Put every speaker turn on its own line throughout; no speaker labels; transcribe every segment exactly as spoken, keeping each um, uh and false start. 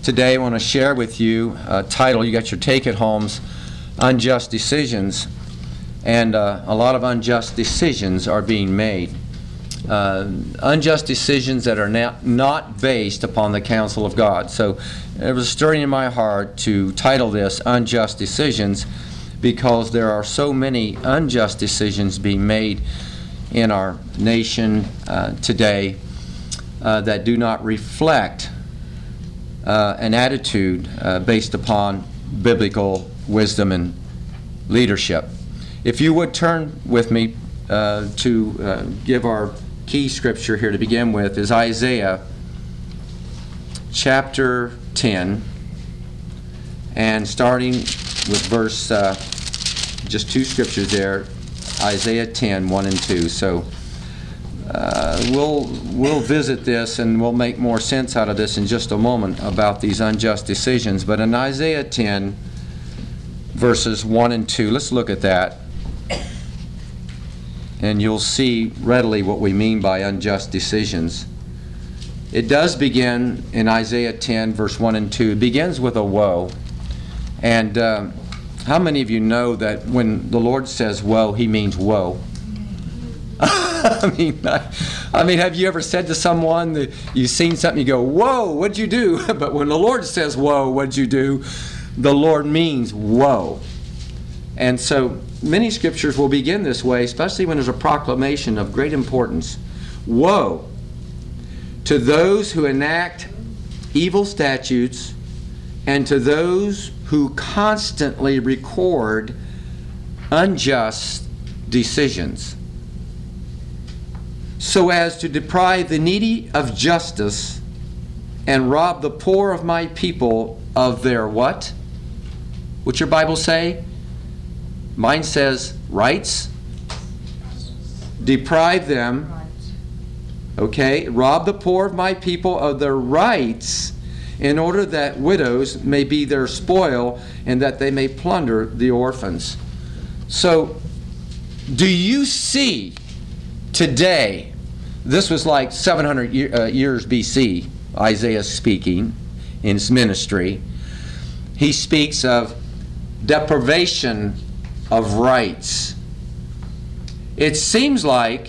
Today I want to share with you a title. You got your take-it-homes, Unjust Decisions. And uh, a lot of unjust decisions are being made. Uh, unjust decisions that are not, not based upon the counsel of God. So it was stirring in my heart to title this Unjust Decisions, because there are so many unjust decisions being made in our nation uh, today uh, that do not reflect uh, an attitude uh, based upon biblical wisdom and leadership. If you would turn with me uh, to uh, give our key scripture here to begin with, is Isaiah chapter ten, and starting with verse, uh, just two scriptures there, Isaiah ten, one and two. So uh, we'll we'll visit this and we'll make more sense out of this in just a moment about these unjust decisions. But in Isaiah ten, verses one and two, let's look at that. And you'll see readily what we mean by unjust decisions. It does begin in Isaiah ten, verse one and two. It begins with a woe. And um, how many of you know that when the Lord says woe, He means woe? I mean, I, I mean, have you ever said to someone that you've seen something, you go, whoa, what'd you do? But when the Lord says woe, what'd you do? The Lord means woe. And so many scriptures will begin this way, especially when there's a proclamation of great importance. Woe to those who enact evil statutes and to those who constantly record unjust decisions, so as to deprive the needy of justice and rob the poor of my people of their what? What's your Bible say? Mine says rights. Deprive them. Okay, rob the poor of my people of their rights, in order that widows may be their spoil and that they may plunder the orphans. So, do you see today, this was like seven hundred year, uh, years B C, Isaiah speaking in his ministry. He speaks of deprivation of rights. It seems like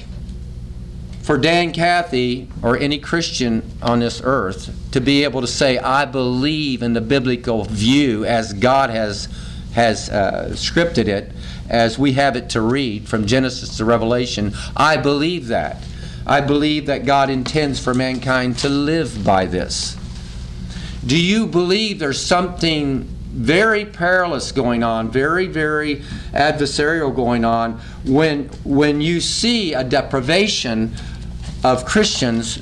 for Dan Cathy or any Christian on this earth to be able to say, I believe in the biblical view as God has has uh, scripted it, as we have it to read from Genesis to Revelation, I believe that. I believe that God intends for mankind to live by this. Do you believe there's something very perilous going on, very, very adversarial going on, when when you see a deprivation of Christians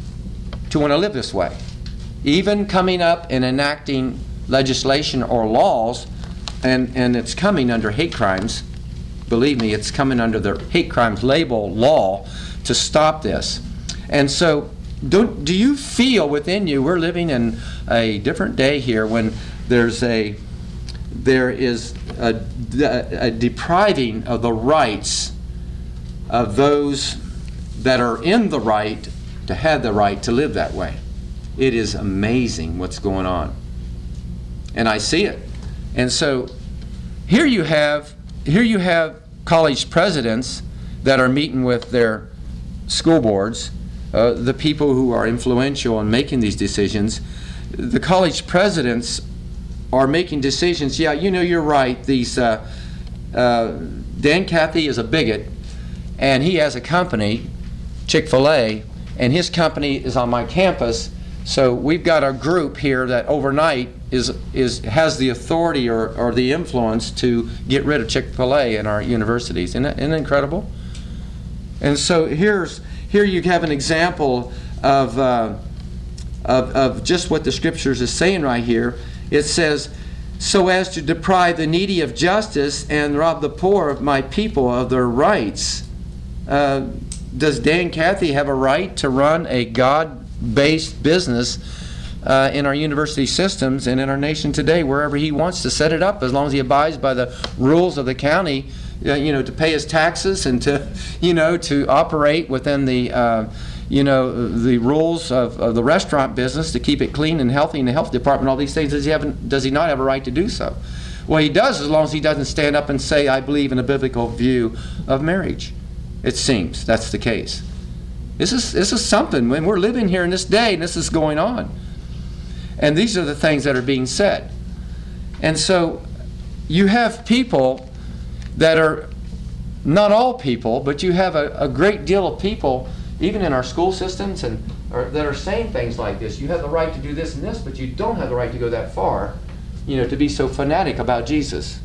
to want to live this way? Even coming up and enacting legislation or laws, and, and it's coming under hate crimes. Believe me, it's coming under the hate crimes label law to stop this. And so, don't, do you feel within you, we're living in a different day here when there's a there is a, a depriving of the rights of those that are in the right to have the right to live that way. It is amazing what's going on. And I see it. And so here you have here you have college presidents that are meeting with their school boards, uh, the people who are influential in making these decisions. The college presidents are making decisions. Yeah, you know, you're right. These uh, uh, Dan Cathy is a bigot, and he has a company, Chick-fil-A, and his company is on my campus. So we've got a group here that overnight is is has the authority or, or the influence to get rid of Chick-fil-A in our universities. Isn't that, isn't that incredible? And so here's here you have an example of, uh, of of just what the scriptures is saying right here. It says, so as to deprive the needy of justice and rob the poor of my people of their rights. Uh, does Dan Cathy have a right to run a God-based business uh, in our university systems and in our nation today, wherever he wants to set it up, as long as he abides by the rules of the county, uh, you know, to pay his taxes and to, you know, to operate within the, uh, you know, the rules of, of the restaurant business to keep it clean and healthy in the health department, all these things, does he, have, does he not have a right to do so? Well, he does, as long as he doesn't stand up and say, I believe in a biblical view of marriage. It seems that's the case. This is, this is something. When we're living here in this day, and this is going on. And these are the things that are being said. And so you have people that are, not all people, but you have a, a great deal of people, even in our school systems, and or, that are saying things like this. You have the right to do this and this, but you don't have the right to go that far, you know, to be so fanatic about Jesus.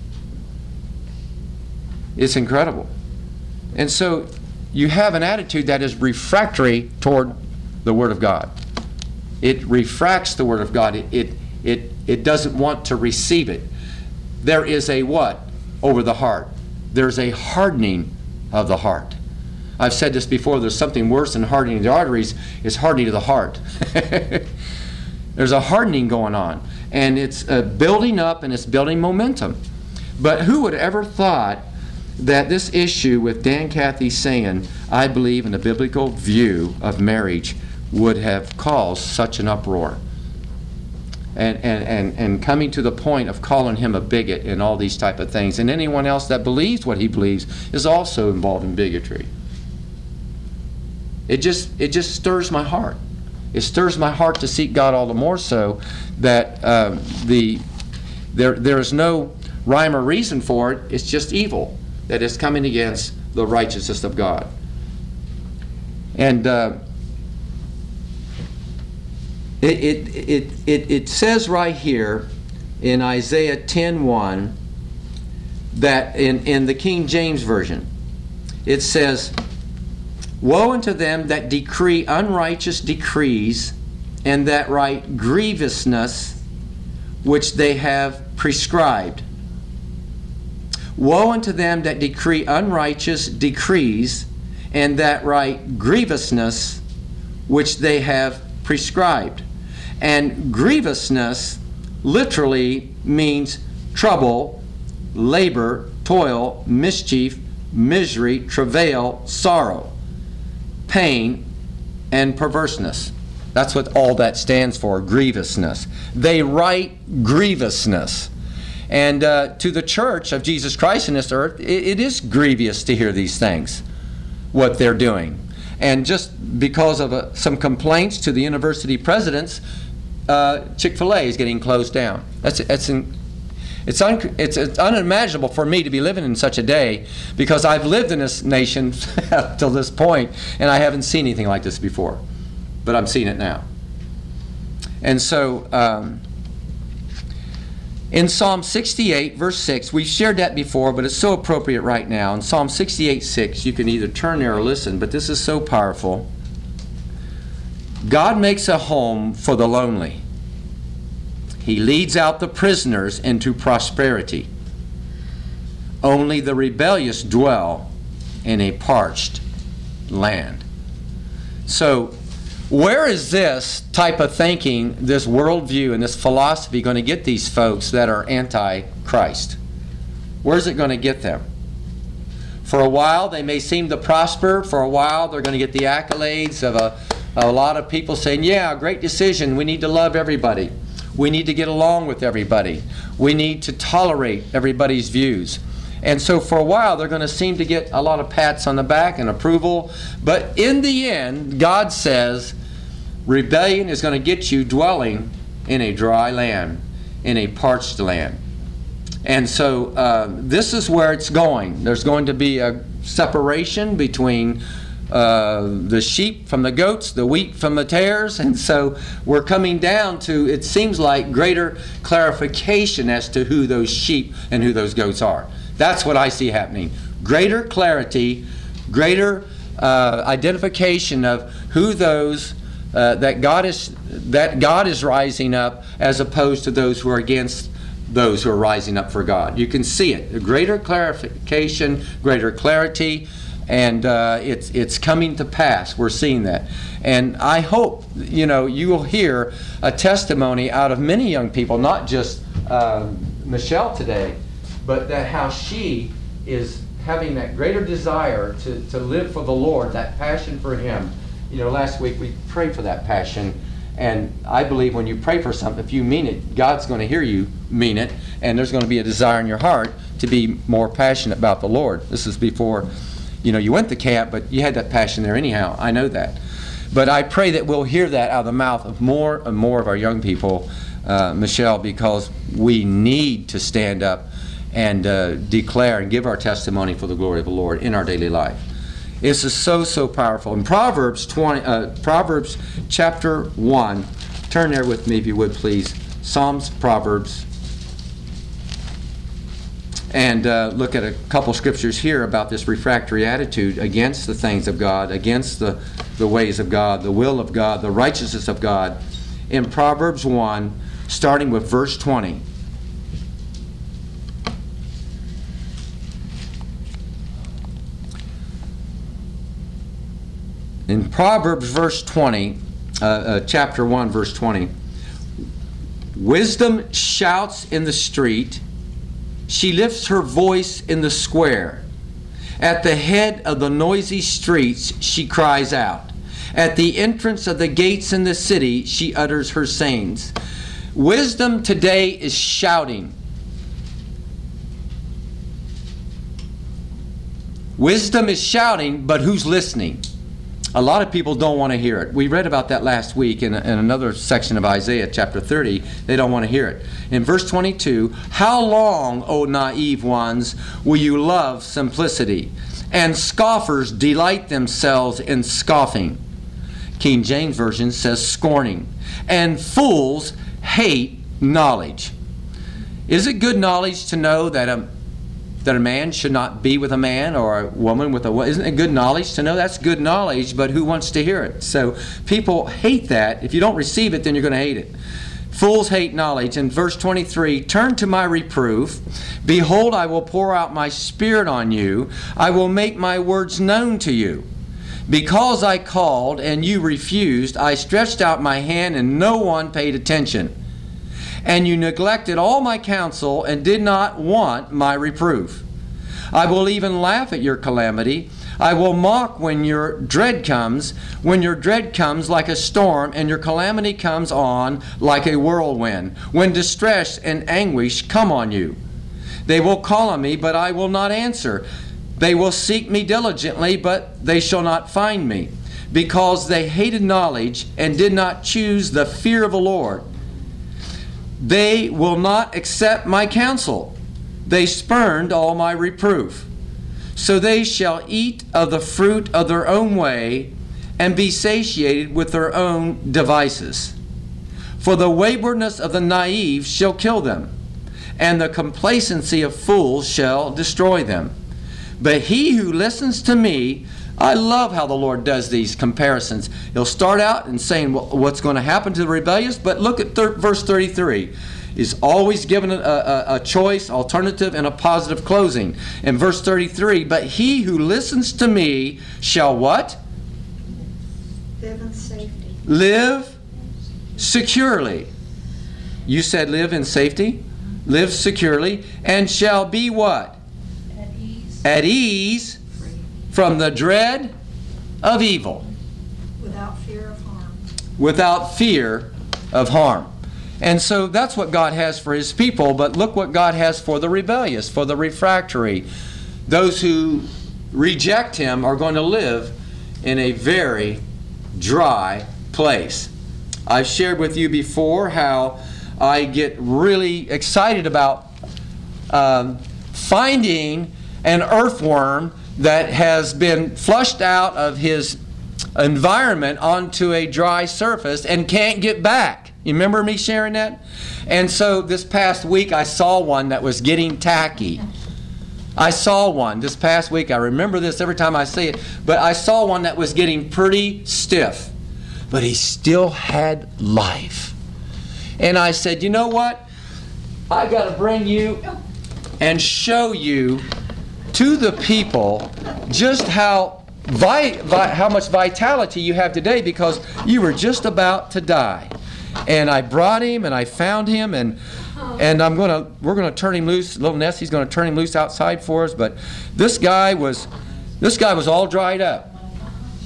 It's incredible. And so you have an attitude that is refractory toward the Word of God. It refracts the Word of God. It, it, it, it doesn't want to receive it. There is a what? Over the heart. There's a hardening of the heart. I've said this before, there's something worse than hardening the arteries, it's hardening of the heart. There's a hardening going on, and it's uh, building up, and it's building momentum. But who would ever thought that this issue with Dan Cathy saying, I believe in a biblical view of marriage, would have caused such an uproar? And, and, and, and coming to the point of calling him a bigot and all these type of things. And anyone else that believes what he believes is also involved in bigotry. It just, it just stirs my heart. It stirs my heart to seek God all the more so that um, the, there, there is no rhyme or reason for it. It's just evil that is coming against the righteousness of God. And uh, it, it, it, it, it says right here in Isaiah ten one that in, in the King James Version, it says, woe unto them that decree unrighteous decrees, and that write grievousness which they have prescribed. Woe unto them that decree unrighteous decrees, and that write grievousness which they have prescribed. And grievousness literally means trouble, labor, toil, mischief, misery, travail, sorrow, pain, and perverseness. That's what all that stands for, grievousness. They write grievousness. And uh, to the church of Jesus Christ in this earth, it, it is grievous to hear these things, what they're doing. And just because of uh, some complaints to the university presidents, uh, Chick-fil-A is getting closed down. That's, that's in, it's, un, it's, it's unimaginable for me to be living in such a day, because I've lived in this nation up till this point, and I haven't seen anything like this before. But I'm seeing it now. And so, um, in Psalm sixty-eight, verse six, we've shared that before, but it's so appropriate right now. In Psalm sixty-eight, six, you can either turn there or listen, but this is so powerful. God makes a home for the lonely. He leads out the prisoners into prosperity. Only the rebellious dwell in a parched land. So, where is this type of thinking, this worldview, and this philosophy going to get these folks that are anti-Christ? Where's it going to get them? For a while, they may seem to prosper. For a while, they're going to get the accolades of a, a lot of people saying, yeah, great decision. We need to love everybody. We need to get along with everybody. We need to tolerate everybody's views. And so for a while, they're going to seem to get a lot of pats on the back and approval. But in the end, God says, rebellion is going to get you dwelling in a dry land, in a parched land. And so uh, this is where it's going. There's going to be a separation between uh, the sheep from the goats, the wheat from the tares. And so we're coming down to, it seems like, greater clarification as to who those sheep and who those goats are. That's what I see happening. Greater clarity, greater uh, identification of who those uh, that God is that God is rising up, as opposed to those who are against those who are rising up for God. You can see it. A greater clarification, greater clarity, and uh, it's it's coming to pass. We're seeing that, and I hope you know you will hear a testimony out of many young people, not just uh, Michelle today, but that how she is having that greater desire to, to live for the Lord, that passion for Him, you know, last week we prayed for that passion. And I believe when you pray for something, if you mean it, God's going to hear you mean it. And there's going to be a desire in your heart to be more passionate about the Lord. This is before, you know, you went to camp, but you had that passion there anyhow. I know that. But I pray that we'll hear that out of the mouth of more and more of our young people, uh, Michelle, because we need to stand up and uh, declare and give our testimony for the glory of the Lord in our daily life. This is so, so powerful. In Proverbs twenty, uh, Proverbs chapter one, turn there with me if you would please. Psalms, Proverbs. And uh, look at a couple scriptures here about this refractory attitude against the things of God, against the, the ways of God, the will of God, the righteousness of God. In Proverbs one, starting with verse twenty. In Proverbs verse twenty, uh, uh, chapter one, verse twenty, wisdom shouts in the street, she lifts her voice in the square. At the head of the noisy streets she cries out. At the entrance of the gates in the city she utters her sayings. Wisdom today is shouting. Wisdom is shouting, but who's listening? A lot of people don't want to hear it. We read about that last week in, in another section of Isaiah chapter thirty. They don't want to hear it. In verse twenty-two, how long, O naive ones, will you love simplicity? And scoffers delight themselves in scoffing. King James Version says scorning. And fools hate knowledge. Is it good knowledge to know that a that a man should not be with a man, or a woman with a woman? Isn't it good knowledge to know? That's good knowledge, but who wants to hear it? So people hate that. If you don't receive it, then you're going to hate it. Fools hate knowledge. In verse twenty-three, turn to my reproof. Behold, I will pour out my spirit on you. I will make my words known to you. Because I called and you refused, I stretched out my hand and no one paid attention. And you neglected all my counsel and did not want my reproof. I will even laugh at your calamity. I will mock when your dread comes, when your dread comes like a storm and your calamity comes on like a whirlwind, when distress and anguish come on you. They will call on me, but I will not answer. They will seek me diligently, but they shall not find me, because they hated knowledge and did not choose the fear of the Lord. They will not accept my counsel. They spurned all my reproof. So they shall eat of the fruit of their own way and be satiated with their own devices. For the waywardness of the naive shall kill them, and the complacency of fools shall destroy them. But he who listens to me, I love how the Lord does these comparisons. He'll start out and saying well, what's going to happen to the rebellious, but look at thir- verse thirty-three. He's always given a, a, a choice, alternative, and a positive closing. In verse thirty-three, but he who listens to me shall what?
Live in safety.
Live securely. You said live in safety? Live securely, and shall be what?
At ease.
At ease from the dread of evil.
Without fear of harm.
Without fear of harm. And so that's what God has for His people, but look what God has for the rebellious, for the refractory. Those who reject Him are going to live in a very dry place. I've shared with you before how I get really excited about um, finding an earthworm that has been flushed out of his environment onto a dry surface and can't get back. You remember me sharing that? And so this past week I saw one that was getting tacky. I saw one this past week. I remember this every time I see it. But I saw one that was getting pretty stiff. But he still had life. And I said, you know what? I got to bring you and show you to the people just how vi- vi- how much vitality you have today, because you were just about to die. And I brought him and I found him, and and I'm gonna we're gonna turn him loose. Little Nessie's gonna turn him loose outside for us. But this guy was this guy was all dried up.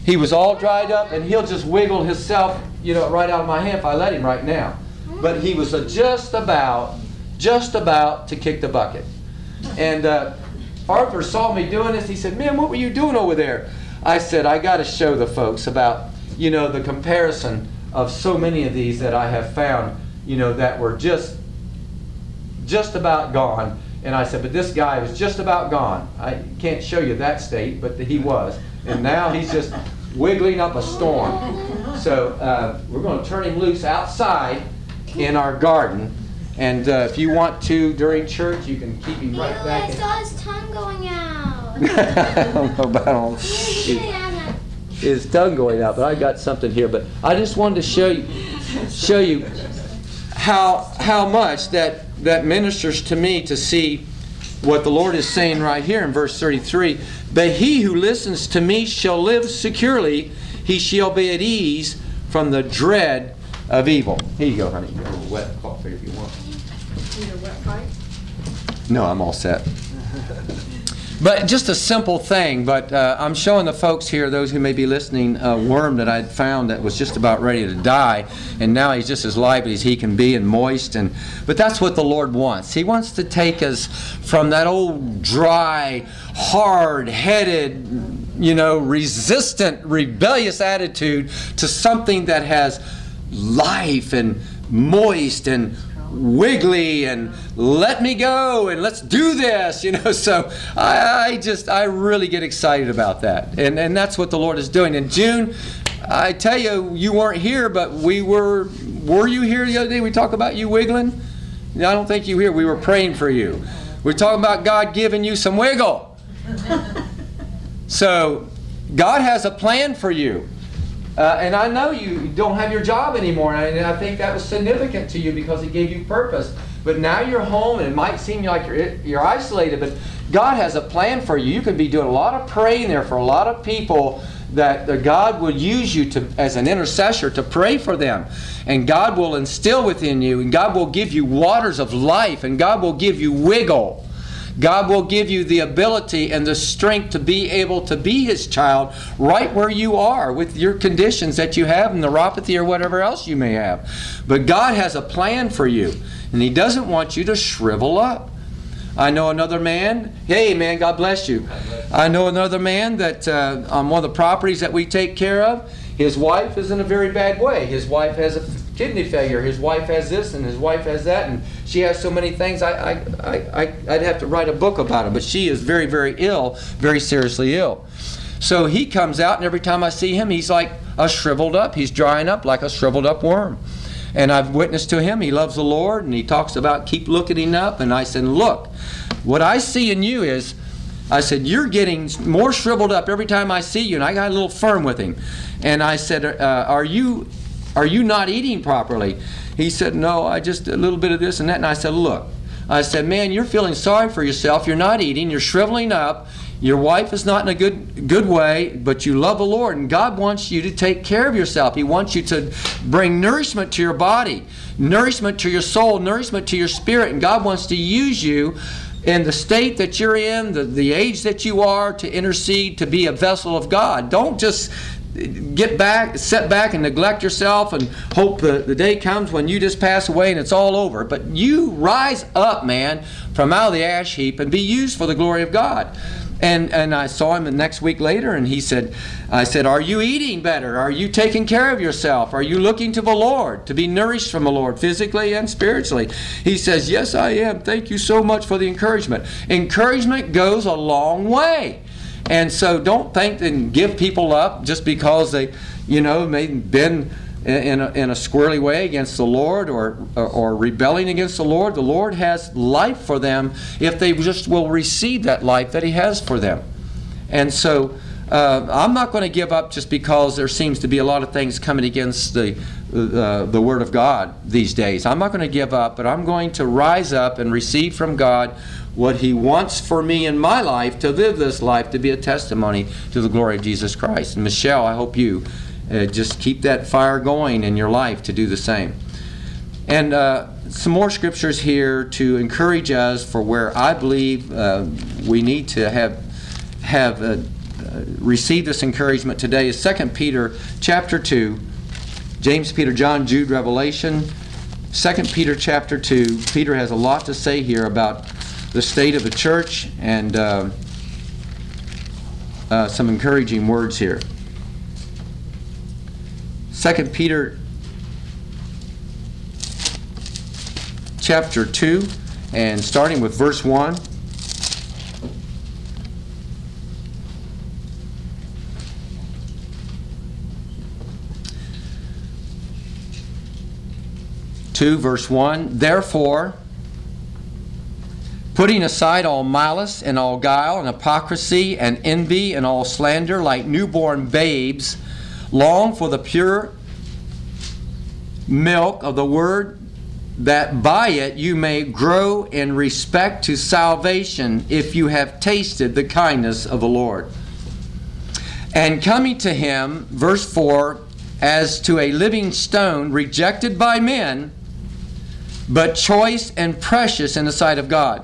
He was all dried up, and he'll just wiggle himself, you know, right out of my hand if I let him right now. But he was uh, just about, just about to kick the bucket. And uh, Arthur saw me doing this. He said, "Man, what were you doing over there?" I said, "I got to show the folks about, you know, the comparison of so many of these that I have found, you know, that were just, just about gone." And I said, "But this guy was just about gone. I can't show you that state, but he was. And now he's just wiggling up a storm." So uh, we're going to turn him loose outside in our garden. And uh, if you want to, during church, you can keep him right
Ew,
back.
I
in.
saw his tongue going out.
I don't know about all his tongue going out, but I got something here. But I just wanted to show you, show you how how much that that ministers to me to see what the Lord is saying right here in verse thirty-three. "But he who listens to me shall live securely; he shall be at ease from the dread of evil." Here you go, honey. You got a little wet coffee if you want.
Need a wet pipe?
No, I'm all set. But just a simple thing, but uh, I'm showing the folks here, those who may be listening, a worm that I'd found that was just about ready to die, and now he's just as lively as he can be and moist. And but that's what the Lord wants. He wants to take us from that old, dry, hard-headed, you know, resistant, rebellious attitude to something that has life and moist and wiggly and let me go and let's do this, you know. So I, I just I really get excited about that, and and that's what the Lord is doing. In June, I tell you, you weren't here, but we were. Were you here the other day? We talked about you wiggling. I don't think you were here. We were praying for you. We're talking about God giving you some wiggle. So God has a plan for you. Uh, and I know you don't have your job anymore, and I think that was significant to you because it gave you purpose. But now you're home, and it might seem like you're, you're isolated, but God has a plan for you. You can be doing a lot of praying there for a lot of people that, that God will use you to as an intercessor to pray for them. And God will instill within you, and God will give you waters of life, and God will give you wiggle. God will give you the ability and the strength to be able to be His child right where you are with your conditions that you have, neuropathy or whatever else you may have. But God has a plan for you, and He doesn't want you to shrivel up. I know another man, hey man, God bless you. I know another man that uh, on one of the properties that we take care of, his wife is in a very bad way. His wife has a kidney failure. His wife has this and his wife has that, and she has so many things. I, I, I, I, I'd have to write a book about it, but she is very, very ill, very seriously ill. So he comes out, and every time I see him, he's like a shriveled up. He's drying up like a shriveled up worm. And I've witnessed to him. He loves the Lord, and he talks about keep looking up. And I said, look, what I see in you is, I said, you're getting more shriveled up every time I see you. And I got a little firm with him. And I said, uh, are you are you not eating properly? He said, no, I just a little bit of this and that. And I said, look, I said, man, you're feeling sorry for yourself. You're not eating. You're shriveling up. Your wife is not in a good good way, but you love the Lord, and God wants you to take care of yourself. He wants you to bring nourishment to your body, nourishment to your soul, nourishment to your spirit, and God wants to use you in the state that you're in, the, the age that you are, to intercede, to be a vessel of God. Don't just get back, sit back and neglect yourself and hope the, the day comes when you just pass away and it's all over. But you rise up, man, from out of the ash heap and be used for the glory of God. And and I saw him the next week later, and he said, I said, are you eating better? Are you taking care of yourself? Are you looking to the Lord to be nourished from the Lord physically and spiritually? He says, yes, I am. Thank you so much for the encouragement. Encouragement goes a long way. And so don't think and give people up just because they, you know, may have been in a, in a squirrely way against the Lord or, or or rebelling against the Lord. The Lord has life for them if they just will receive that life that He has for them. And so uh, I'm not going to give up just because there seems to be a lot of things coming against the uh, the Word of God these days. I'm not going to give up, but I'm going to rise up and receive from God what He wants for me in my life, to live this life, to be a testimony to the glory of Jesus Christ. And Michelle, I hope you Uh, just keep that fire going in your life to do the same. And uh, some more scriptures here to encourage us for where I believe uh, we need to have have uh, receive this encouragement today is Second Peter chapter two. James, Peter, John, Jude, Revelation. Second Peter chapter two. Peter has a lot to say here about the state of the church and uh, uh, some encouraging words here. Second Peter chapter two, and starting with verse one. two, verse one. Therefore, putting aside all malice and all guile and hypocrisy and envy and all slander, like newborn babes, long for the pure milk of the word, that by it you may grow in respect to salvation, if you have tasted the kindness of the Lord. And coming to him, verse four, as to a living stone, rejected by men, but choice and precious in the sight of God.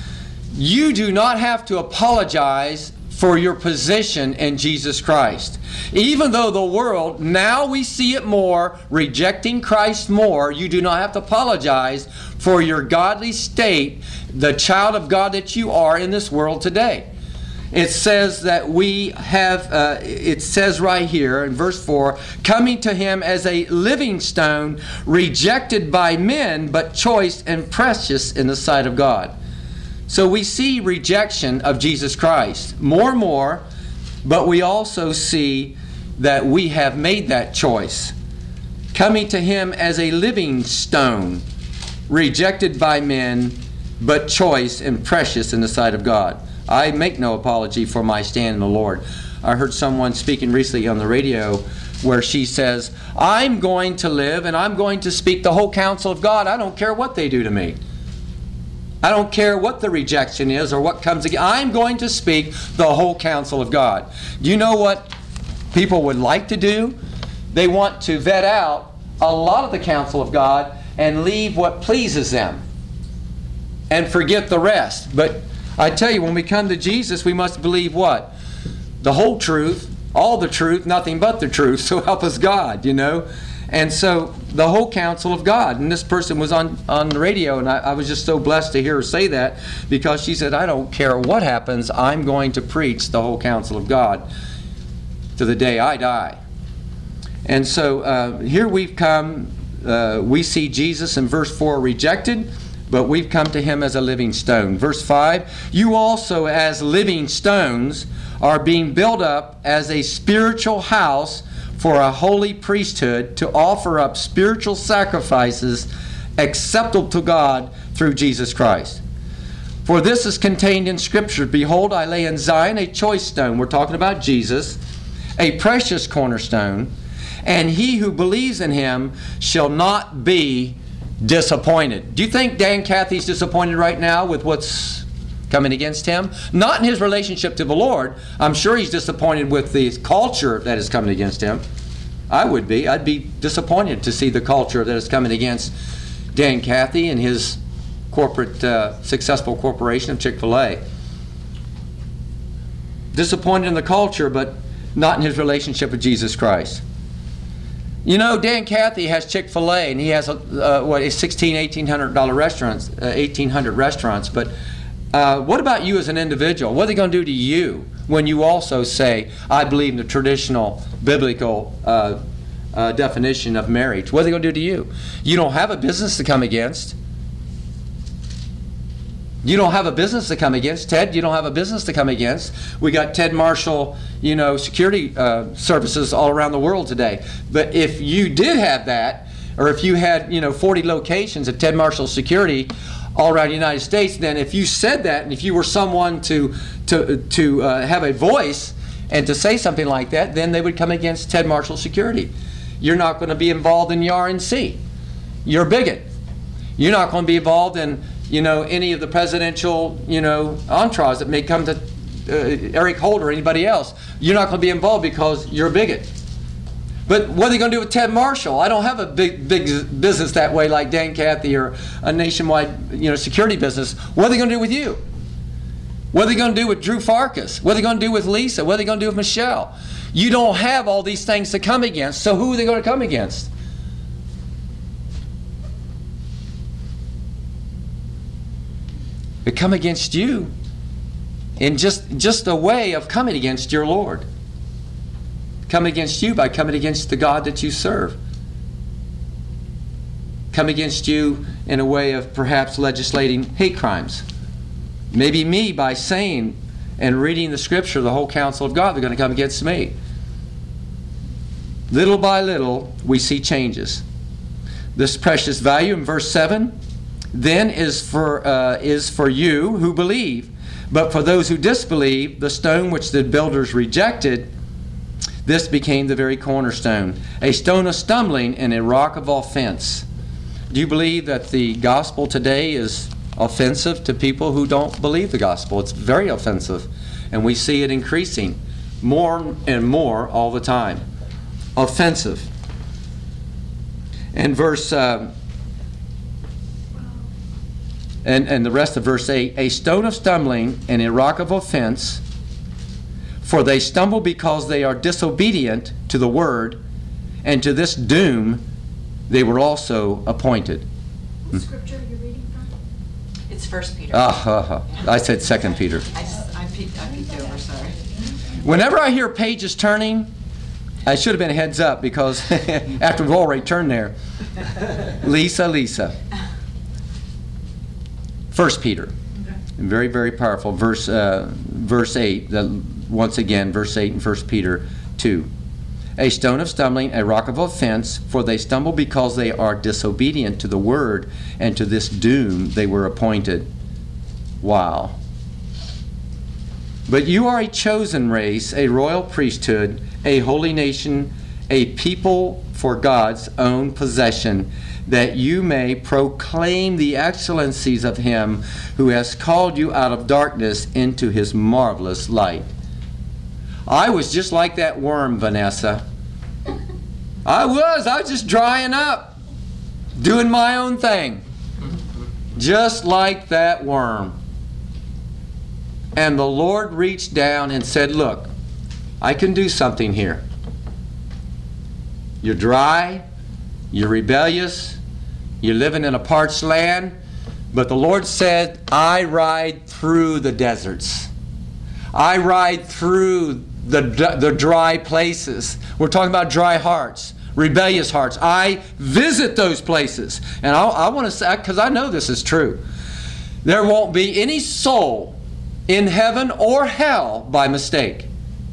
You do not have to apologize for your position in Jesus Christ. Even though the world, now we see it more, rejecting Christ more, you do not have to apologize for your godly state, the child of God that you are in this world today. It says that we have, uh, it says right here in verse four, coming to him as a living stone, rejected by men, but choice and precious in the sight of God. So we see rejection of Jesus Christ more and more, but we also see that we have made that choice. Coming to him as a living stone, rejected by men, but choice and precious in the sight of God. I make no apology for my stand in the Lord. I heard someone speaking recently on the radio where she says, I'm going to live and I'm going to speak the whole counsel of God. I don't care what they do to me. I don't care what the rejection is or what comes again. I'm going to speak the whole counsel of God. Do you know what people would like to do? They want to vet out a lot of the counsel of God and leave what pleases them and forget the rest. But I tell you, when we come to Jesus, we must believe what? The whole truth, all the truth, nothing but the truth. So help us God, you know. And so the whole counsel of God. And this person was on, on the radio, and I, I was just so blessed to hear her say that, because she said, I don't care what happens, I'm going to preach the whole counsel of God to the day I die. And so uh, here we've come, uh, we see Jesus in verse four rejected, but we've come to him as a living stone. Verse five, you also as living stones are being built up as a spiritual house for a holy priesthood, to offer up spiritual sacrifices acceptable to God through Jesus Christ. For this is contained in Scripture, behold, I lay in Zion a choice stone. We're talking about Jesus, a precious cornerstone, and he who believes in him shall not be disappointed. Do you think Dan Cathy's disappointed right now with what's coming against him? Not in his relationship to the Lord. I'm sure he's disappointed with the culture that is coming against him. I would be. I'd be disappointed to see the culture that is coming against Dan Cathy and his corporate, uh, successful corporation of Chick-fil-A. Disappointed in the culture, but not in his relationship with Jesus Christ. You know, Dan Cathy has Chick-fil-A, and he has uh, what is sixteen, eighteen hundred dollar restaurants, uh, eighteen hundred restaurants. But uh, what about you as an individual? What are they going to do to you when you also say, "I believe in the traditional biblical uh, uh, definition of marriage"? What are they going to do to you? You don't have a business to come against. You don't have a business to come against. Ted, you don't have a business to come against. We got Ted Marshall, you know, security uh, services all around the world today. But if you did have that, or if you had, you know, forty locations of Ted Marshall Security all around the United States, then if you said that, and if you were someone to to to uh, have a voice and to say something like that, then they would come against Ted Marshall Security. You're not going to be involved in the R N C. You're a bigot. You're not going to be involved in, you know, any of the presidential, you know, entourage that may come to uh, Eric Holder or anybody else. You're not going to be involved because you're a bigot. But what are they going to do with Ted Marshall? I don't have a big big business that way like Dan Cathy or a nationwide, you know, security business. What are they going to do with you? What are they going to do with Drew Farkas? What are they going to do with Lisa? What are they going to do with Michelle? You don't have all these things to come against, so who are they going to come against? They come against you in just, just a way of coming against your Lord. Come against you by coming against the God that you serve. Come against you in a way of perhaps legislating hate crimes. Maybe me by saying and reading the scripture, the whole counsel of God, they're going to come against me. Little by little, we see changes. This precious value in verse seven, then is for, uh, is for you who believe. But for those who disbelieve, the stone which the builders rejected, this became the very cornerstone, a stone of stumbling and a rock of offense. Do you believe that the gospel today is offensive to people who don't believe the gospel? It's very offensive, and we see it increasing more and more all the time. Offensive. And verse uh, and, and the rest of verse eight, a stone of stumbling and a rock of offense, for they stumble because they are disobedient to the word, and to this doom they were also appointed.
What scripture are you reading from?
It's First Peter.
Ah, ha, ha. I said Second Peter.
I just, I peeked, I peeked over, sorry.
Whenever I hear pages turning, I should have been a heads up because after we've already turned there. Lisa, Lisa. First Peter. Very, very powerful. Verse uh, verse eight. The, once again, verse eight in First Peter two. A stone of stumbling, a rock of offense, for they stumble because they are disobedient to the word, and to this doom they were appointed. Wow. But you are a chosen race, a royal priesthood, a holy nation, a people for God's own possession, that you may proclaim the excellencies of him who has called you out of darkness into his marvelous light. I was just like that worm, Vanessa. I was. I was just drying up, doing my own thing. Just like that worm. And the Lord reached down and said, look, I can do something here. You're dry, you're rebellious, you're living in a parched land, but the Lord said, I ride through the deserts. I ride through the, the dry places. We're talking about dry hearts, rebellious hearts. I visit those places. And I, I want to say, because I know this is true, there won't be any soul in heaven or hell by mistake.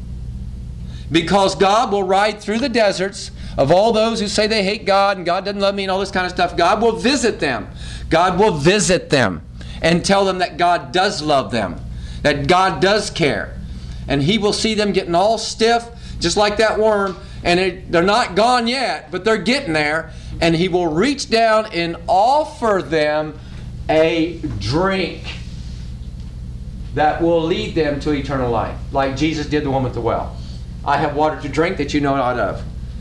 Because God will ride through the deserts of all those who say they hate God and God doesn't love me and all this kind of stuff. God will visit them. God will visit them and tell them that God does love them, that God does care. And He will see them getting all stiff, just like that worm, and it, they're not gone yet, but they're getting there, and He will reach down and offer them a drink that will lead them to eternal life, like Jesus did the woman at the well. I have water to drink that you know not of.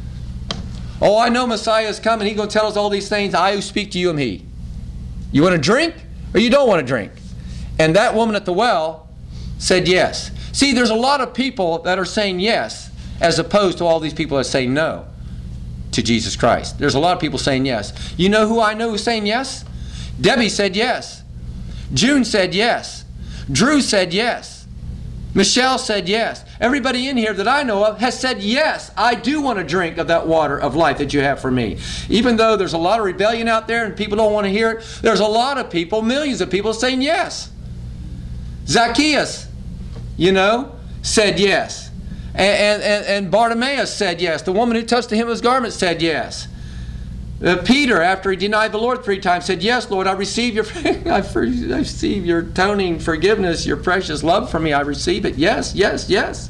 Oh, I know Messiah is coming. He's going to tell us all these things. I who speak to you am He. You want to drink or you don't want to drink? And that woman at the well said yes. See, there's a lot of people that are saying yes as opposed to all these people that say no to Jesus Christ. There's a lot of people saying yes. You know who I know who's saying yes? Debbie said yes. June said yes. Drew said yes. Michelle said yes. Everybody in here that I know of has said yes, I do want to drink of that water of life that you have for me. Even though there's a lot of rebellion out there and people don't want to hear it, there's a lot of people, millions of people saying yes. Zacchaeus, you know, said yes. And, and, and Bartimaeus said yes. The woman who touched the hem of his garment said yes. Uh, Peter, after he denied the Lord three times, said, yes, Lord, I receive your I receive your atoning forgiveness, your precious love for me. I receive it. Yes, yes, yes.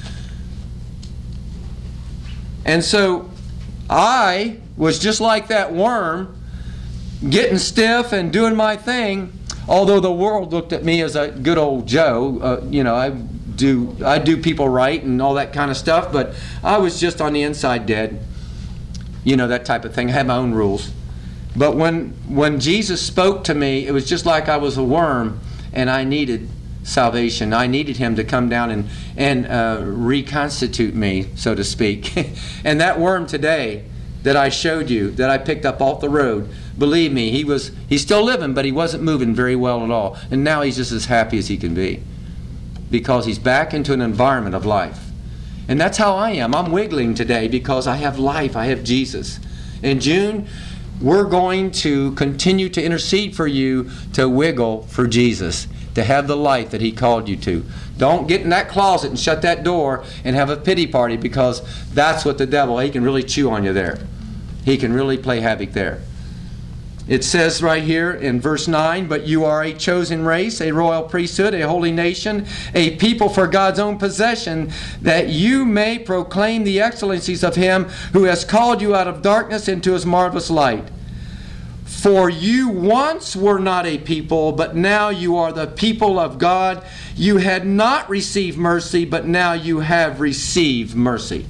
And so I was just like that worm, getting stiff and doing my thing, although the world looked at me as a good old Joe. Uh, you know, I do, I do people right and all that kind of stuff, but I was just on the inside dead. You know, that type of thing. I had my own rules. But when when Jesus spoke to me, it was just like I was a worm and I needed salvation. I needed him to come down and, and uh, reconstitute me, so to speak. And that worm today that I showed you, that I picked up off the road, believe me, he was he's still living, but he wasn't moving very well at all. And now he's just as happy as he can be, because he's back into an environment of life. And that's how I am. I'm wiggling today because I have life. I have Jesus. In June, we're going to continue to intercede for you to wiggle for Jesus, to have the life that he called you to. Don't get in that closet and shut that door and have a pity party, because that's what the devil, he can really chew on you there. He can really play havoc there. It says right here in verse nine, but you are a chosen race, a royal priesthood, a holy nation, a people for God's own possession, that you may proclaim the excellencies of him who has called you out of darkness into his marvelous light. For you once were not a people, but now you are the people of God. You had not received mercy, but now you have received mercy.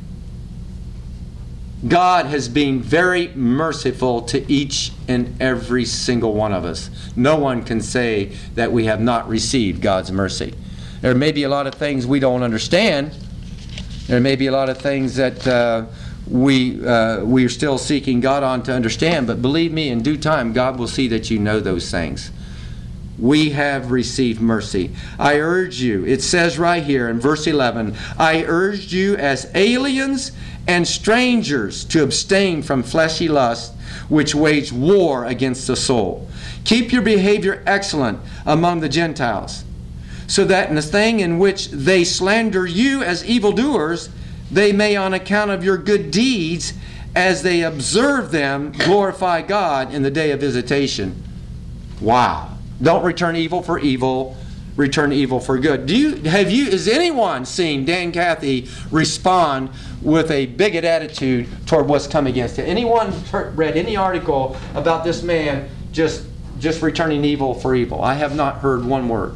God has been very merciful to each and every single one of us. No one can say that we have not received God's mercy. There may be a lot of things we don't understand. There may be a lot of things that uh, we uh, we are still seeking God on to understand. But believe me, in due time, God will see that you know those things. We have received mercy. I urge you, it says right here in verse eleven, I urged you as aliens and strangers to abstain from fleshy lusts, which wage war against the soul. Keep your behavior excellent among the Gentiles, so that in the thing in which they slander you as evildoers, they may, on account of your good deeds, as they observe them, glorify God in the day of visitation. Wow. Don't return evil for evil. Return evil for good. Do you have you has anyone seen Dan Cathy respond with a bigot attitude toward what's come against it? Anyone heard, read any article about this man just just returning evil for evil? I have not heard one word.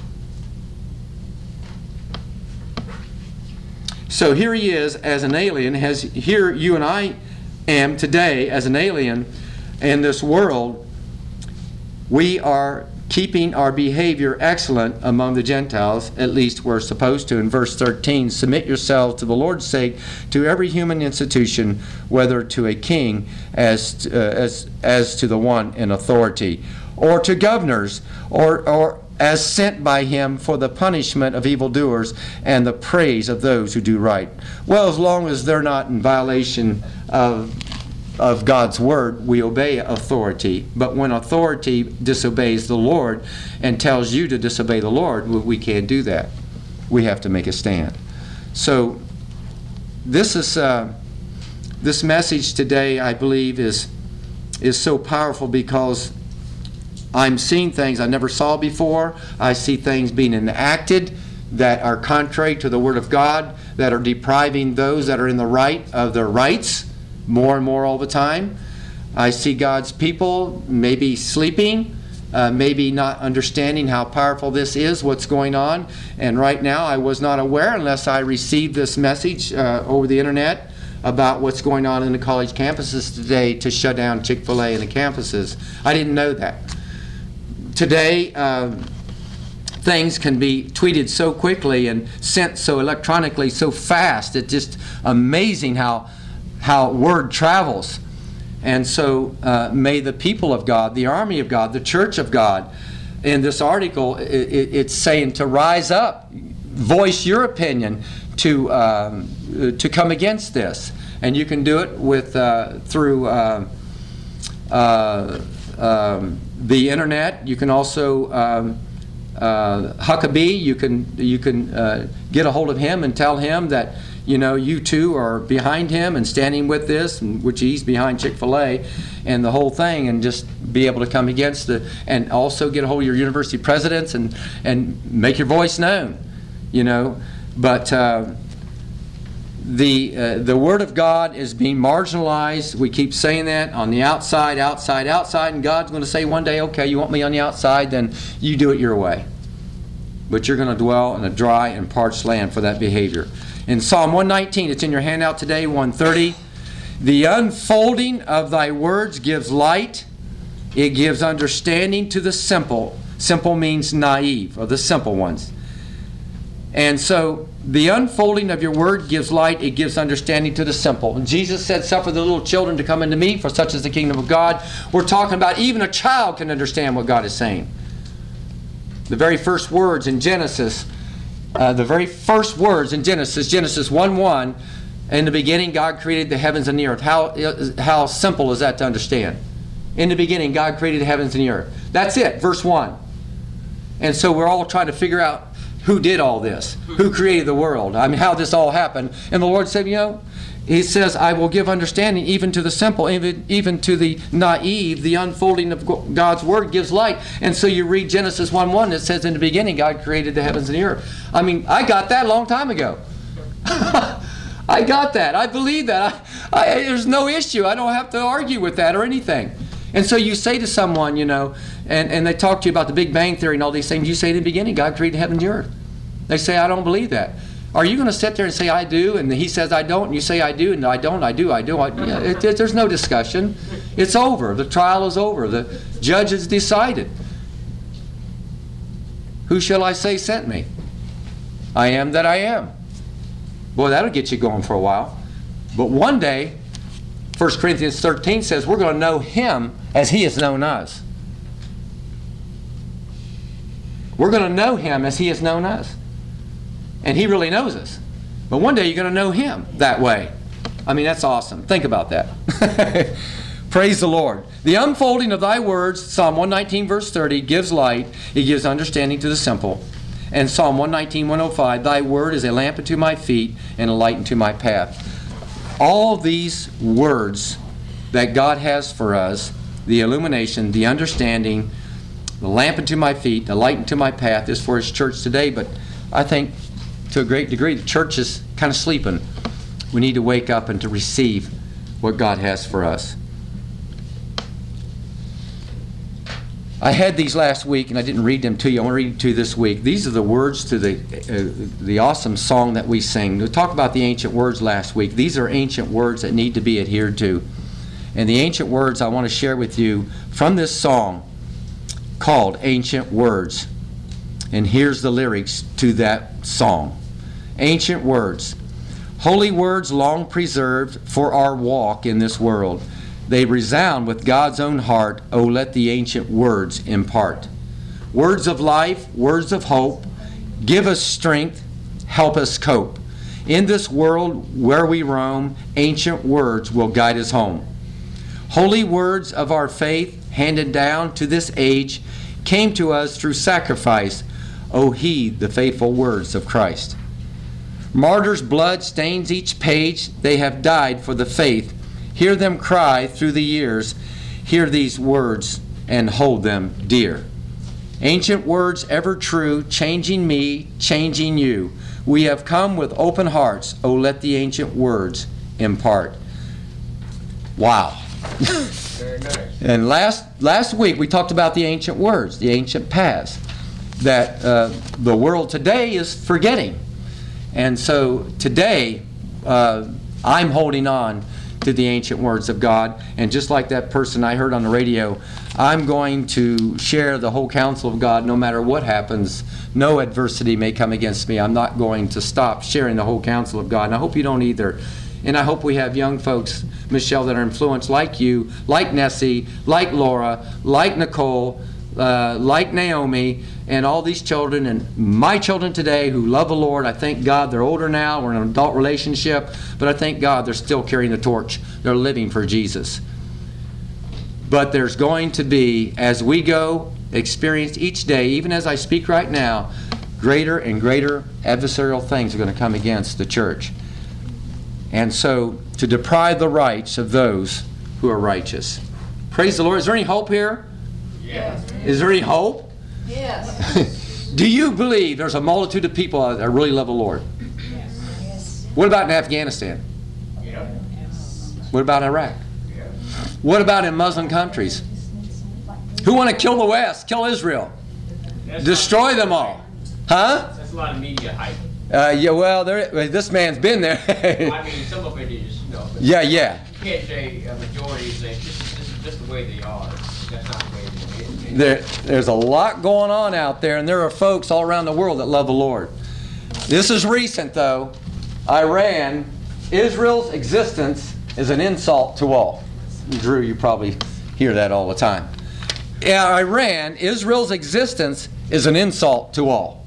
So here he is as an alien, as here you and I am today as an alien in this world. We are keeping our behavior excellent among the Gentiles, at least we're supposed to. In verse thirteen, submit yourselves to the Lord's sake to every human institution, whether to a king as uh, as as to the one in authority, or to governors, or or as sent by him for the punishment of evildoers and the praise of those who do right. Well, as long as they're not in violation of of God's word, we obey authority. But when authority disobeys the Lord and tells you to disobey the Lord, we can't do that. We have to make a stand. So this is uh, this message today, I believe, is is so powerful, because I'm seeing things I never saw before. I see things being enacted that are contrary to the Word of God, that are depriving those that are in the right of their rights more and more all the time. I see God's people maybe sleeping, uh, maybe not understanding how powerful this is, what's going on. And right now I was not aware, unless I received this message uh, over the internet about what's going on in the college campuses today to shut down Chick-fil-A in the campuses. I didn't know that. Today, uh, things can be tweeted so quickly and sent so electronically so fast. It's just amazing how how word travels. And so uh, may the people of God, the army of God, the church of God, in this article, it, it, it's saying to rise up, voice your opinion, to um, to come against this. And you can do it with uh, through uh, uh, um, the internet. You can also um, uh, Huckabee. You can you can uh, get a hold of him and tell him that, you know, you too are behind him and standing with this, which he's behind Chick-fil-A and the whole thing, and just be able to come against the, and also get a hold of your university presidents and and make your voice known, you know. But uh, the uh, the Word of God is being marginalized. We keep saying that, on the outside, outside, outside, and God's going to say one day, okay, you want me on the outside, then you do it your way. But you're going to dwell in a dry and parched land for that behavior. In Psalm one nineteen, it's in your handout today, one thirty, the unfolding of thy words gives light, it gives understanding to the simple. Simple means naive, or the simple ones. And so the unfolding of your word gives light, it gives understanding to the simple. And Jesus said, suffer the little children to come unto me, for such is the kingdom of God. We're talking about even a child can understand what God is saying. The very first words in Genesis, uh, the very first words in Genesis, Genesis one one, in the beginning God created the heavens and the earth. How, how simple is that to understand? In the beginning God created the heavens and the earth. That's it, verse one. And so we're all trying to figure out who did all this, who created the world, I mean, how this all happened. And the Lord said, you know, He says, I will give understanding even to the simple, even, even to the naive. The unfolding of God's Word gives light. And so you read Genesis one one, it says, in the beginning God created the heavens and the earth. I mean, I got that a long time ago. I got that. I believe that. I, I, there's no issue. I don't have to argue with that or anything. And so you say to someone, you know, and, and they talk to you about the Big Bang Theory and all these things, you say in the beginning, God created heaven and the earth. They say, I don't believe that. Are you going to sit there and say, I do, and he says, I don't, and you say, I do, and I don't, I do, I do. I, yeah, it, it, there's no discussion. It's over. The trial is over. The judge has decided. Who shall I say sent me? I am that I am. Boy, that'll get you going for a while. But one day, First Corinthians thirteen says we're going to know Him as He has known us. We're going to know Him as He has known us. And He really knows us. But one day you're going to know Him that way. I mean, that's awesome. Think about that. Praise the Lord. The unfolding of Thy words, Psalm one nineteen verse thirty, gives light. It gives understanding to the simple. And Psalm one nineteen, one oh five, Thy word is a lamp unto my feet and a light unto my path. All these words that God has for us, the illumination, the understanding, the lamp unto my feet, the light unto my path, is for His church today. But I think to a great degree the church is kind of sleeping. We need to wake up and to receive what God has for us. I had these last week, and I didn't read them to you. I want to read them to you this week. These are the words to the uh, the awesome song that we sing. We talked about the ancient words last week. These are ancient words that need to be adhered to. And the ancient words I want to share with you from this song called Ancient Words. And here's the lyrics to that song. Ancient words. Holy words long preserved for our walk in this world. They resound with God's own heart. Oh, let the ancient words impart. Words of life, words of hope. Give us strength, help us cope. In this world where we roam, ancient words will guide us home. Holy words of our faith, handed down to this age, came to us through sacrifice. Oh, heed the faithful words of Christ. Martyrs' blood stains each page. They have died for the faith. Hear them cry through the years. Hear these words and hold them dear. Ancient words ever true, changing me, changing you. We have come with open hearts. Oh, let the ancient words impart. Wow.
Very nice.
And last last week we talked about the ancient words, the ancient paths that uh, the world today is forgetting. And so today uh, I'm holding on to the ancient words of God. And just like that person I heard on the radio, I'm going to share the whole counsel of God no matter what happens. No adversity may come against me. I'm not going to stop sharing the whole counsel of God. And I hope you don't either. And I hope we have young folks, Michelle, that are influenced like you, like Nessie, like Laura, like Nicole, uh, like Naomi, and all these children and my children today who love the Lord. I thank God they're older now. We're in an adult relationship. But I thank God they're still carrying the torch. They're living for Jesus. But there's going to be, as we go, experience each day, even as I speak right now, greater and greater adversarial things are going to come against the church. And so, to deprive the rights of those who are righteous. Praise the Lord. Is there any hope here?
Yes.
Is there any hope?
Yes.
Do you believe there's a multitude of people that really love the Lord?
Yes.
What about in Afghanistan?
Yep.
What about Iraq?
Yep.
What about in Muslim countries? Who want to kill the West, kill Israel,
That's
destroy
not-
them all? Huh?
That's a lot of media hype.
Uh, yeah, well, there, this man's been there.
I mean, some of it is, you know. But
Yeah, yeah.
You can't say a majority say this is, this is just the way they are. That's not the way it is.
There, there's a lot going on out there, and there are folks all around the world that love the Lord. This is recent, though. Iran, Israel's existence is an insult to all. Drew, you probably hear that all the time. Yeah, Iran, Israel's existence is an insult to all.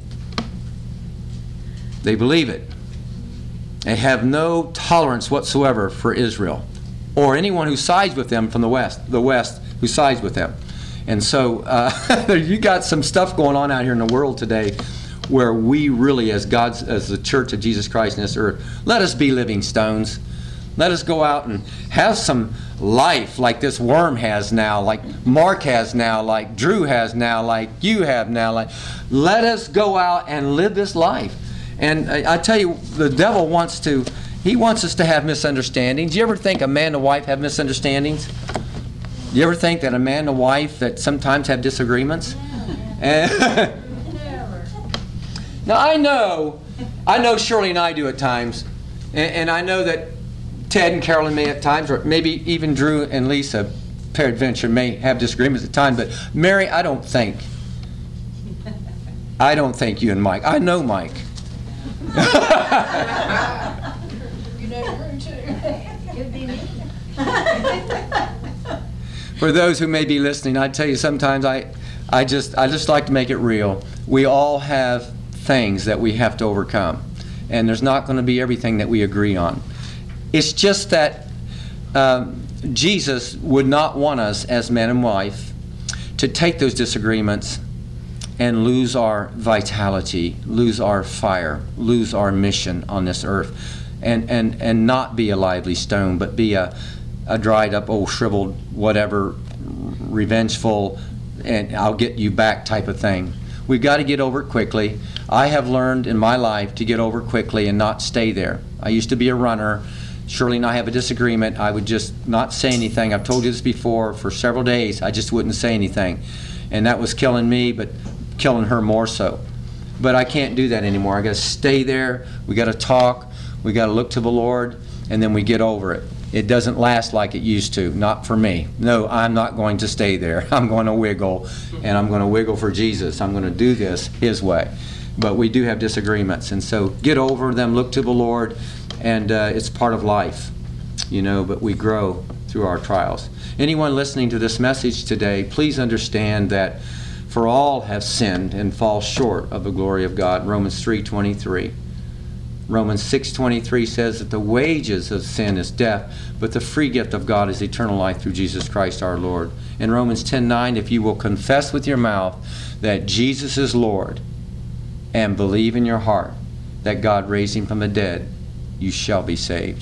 They believe it. They have no tolerance whatsoever for Israel or anyone who sides with them from the West, the West who sides with them. And so uh, you got some stuff going on out here in the world today where we really, as God's, as the Church of Jesus Christ in this earth, let us be living stones. Let us go out and have some life like this worm has now, like Mark has now, like Drew has now, like you have now. Like, let us go out and live this life. And I, I tell you, the devil wants to, he wants us to have misunderstandings. You ever think a man and wife have misunderstandings? You ever think that a man and a wife that sometimes have disagreements? And now I know, I know Shirley and I do at times, and, and I know that Ted and Carolyn may at times, or maybe even Drew and Lisa, peradventure, may have disagreements at times. But Mary, I don't think. I don't think you and Mike. I know Mike.
You know Drew too.
Could be me.
For those who may be listening, I tell you, sometimes I, I just, I just like to make it real. We all have things that we have to overcome, and there's not going to be everything that we agree on. It's just that um, Jesus would not want us as man and wife to take those disagreements and lose our vitality, lose our fire, lose our mission on this earth, and, and, and not be a lively stone, but be a, a dried up, old shriveled, whatever, revengeful, and I'll get you back type of thing. We've got to get over it quickly. I have learned in my life to get over quickly and not stay there. I used to be a runner. Shirley and I have a disagreement. I would just not say anything. I've told you this before. For several days, I just wouldn't say anything. And that was killing me, but killing her more so. But I can't do that anymore. I got to stay there. We got to talk. We got to look to the Lord, and then we get over it. It doesn't last like it used to. Not for me. No, I'm not going to stay there. I'm going to wiggle, and I'm going to wiggle for Jesus. I'm going to do this His way. But we do have disagreements, and so get over them. Look to the Lord, and uh, it's part of life, you know. But we grow through our trials. Anyone listening to this message today, please understand that for all have sinned and fall short of the glory of God. Romans three twenty-three. Romans six twenty-three says that the wages of sin is death, but the free gift of God is eternal life through Jesus Christ our Lord. In Romans ten nine, if you will confess with your mouth that Jesus is Lord and believe in your heart that God raised Him from the dead, you shall be saved.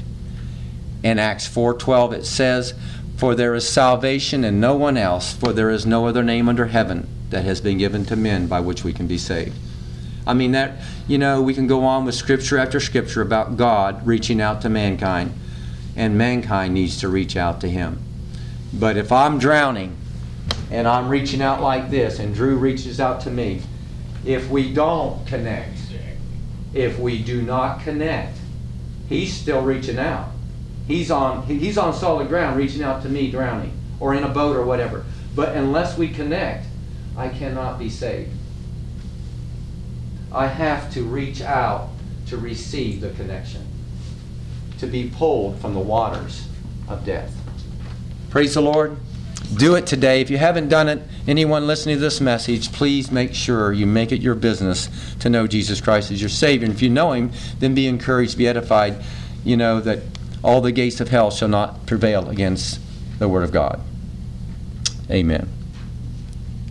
In Acts four twelve it says, for there is salvation in no one else, for there is no other name under heaven that has been given to men by which we can be saved. I mean, that, you know, we can go on with scripture after scripture about God reaching out to mankind, and mankind needs to reach out to Him. But if I'm drowning and I'm reaching out like this and Drew reaches out to me, if we don't connect, if we do not connect, he's still reaching out. He's on, he's on solid ground reaching out to me drowning, or in a boat or whatever. But unless we connect, I cannot be saved. I have to reach out to receive the connection, to be pulled from the waters of death. Praise the Lord. Do it today. If you haven't done it, anyone listening to this message, please make sure you make it your business to know Jesus Christ as your Savior. And if you know Him, then be encouraged, be edified, you know, that all the gates of hell shall not prevail against the Word of God. Amen.